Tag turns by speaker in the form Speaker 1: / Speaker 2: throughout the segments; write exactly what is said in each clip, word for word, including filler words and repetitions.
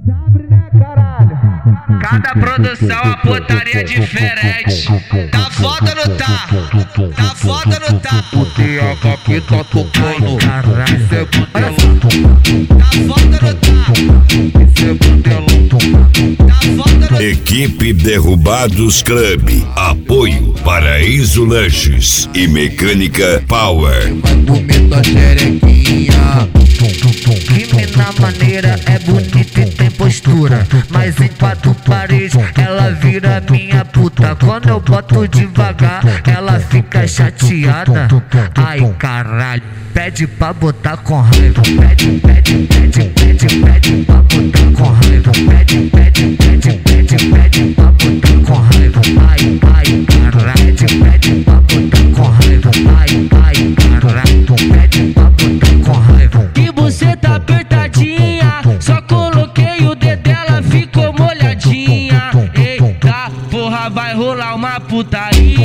Speaker 1: Cada produção a putaria diferente. Tá foda no tá? Tá foda no tá?
Speaker 2: O D H que tá tocando.
Speaker 1: Isso é budelão. Tá foda no tá?
Speaker 2: Isso é budelão.
Speaker 1: Tá foda no
Speaker 3: Equipe Derrubados Club. Apoio Paraíso Lanches e Mecânica Power.
Speaker 2: Vai comer tua xerequinha.
Speaker 1: Que mina maneira, é bonita e tem postura, mas em quatro paredes ela vira minha puta. Quando eu boto devagar, ela fica chateada. Ai caralho, pede pra botar com raiva. Pede, pede, pede, pede, pede pra botar com raiva. Pede, pede, pede, pede, pede pra botar com raiva. Ai, ai caralho, pede pra botar com raiva. Ai, ai caralho, pede pra botar com raiva.
Speaker 4: E você tá apertadinha, só coloquei o dedo dela, ficou molhadinha. Eita, porra, vai rolar uma putaria.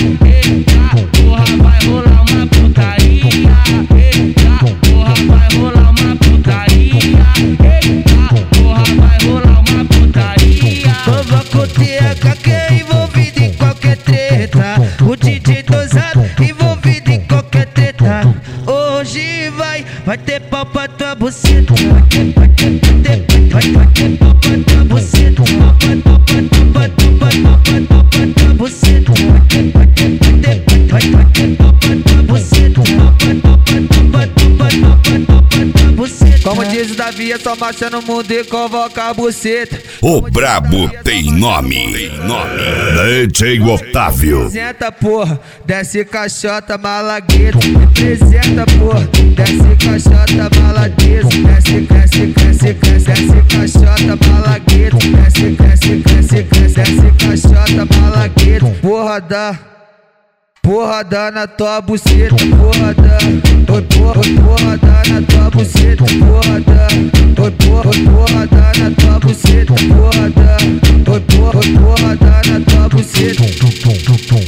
Speaker 4: Eita, porra, vai rolar uma putaria. Eita, porra, vai rolar uma putaria. Eita, porra, vai rolar uma putaria.
Speaker 1: Tava com o T H que é envolvido em qualquer treta. O D J dosado envolvido em qualquer treta. Hoje vai, vai ter pau pra tua buceta. Vai ter, vai ter, vai ter, vai, vai ter pau pra tua buceta. Pau pra, pau pra, pau pra, pau pra, pau pra, pau pra tua buceta. Vai ter, vai ter, vai ter, vai, vai ter pau pra tua buceta. Pau pra, pau pra, pau pra, pau pra, pau pra, pau pra tua buceta. Como diz o Davi, é só marcha no mundo e convoca a buceta.
Speaker 3: O brabo tem nome. Tem nome. D J Otávio.
Speaker 1: Representa, porra, desce caixota, malagueta. Representa, porra, desce caixota, malagueta. Desce, desce, desce, desce, desce caixota, malagueta. Desce, desce, desce, desce, desce caixota, malagueta. Porra da, porra da na tua buceta, porra da. Oi, porra, oi, porra da na tua buceta, porra da. Oi, porra, oi, porra da na tua buceta, porra da. Oi, porra, oi, porra da na tua buceta.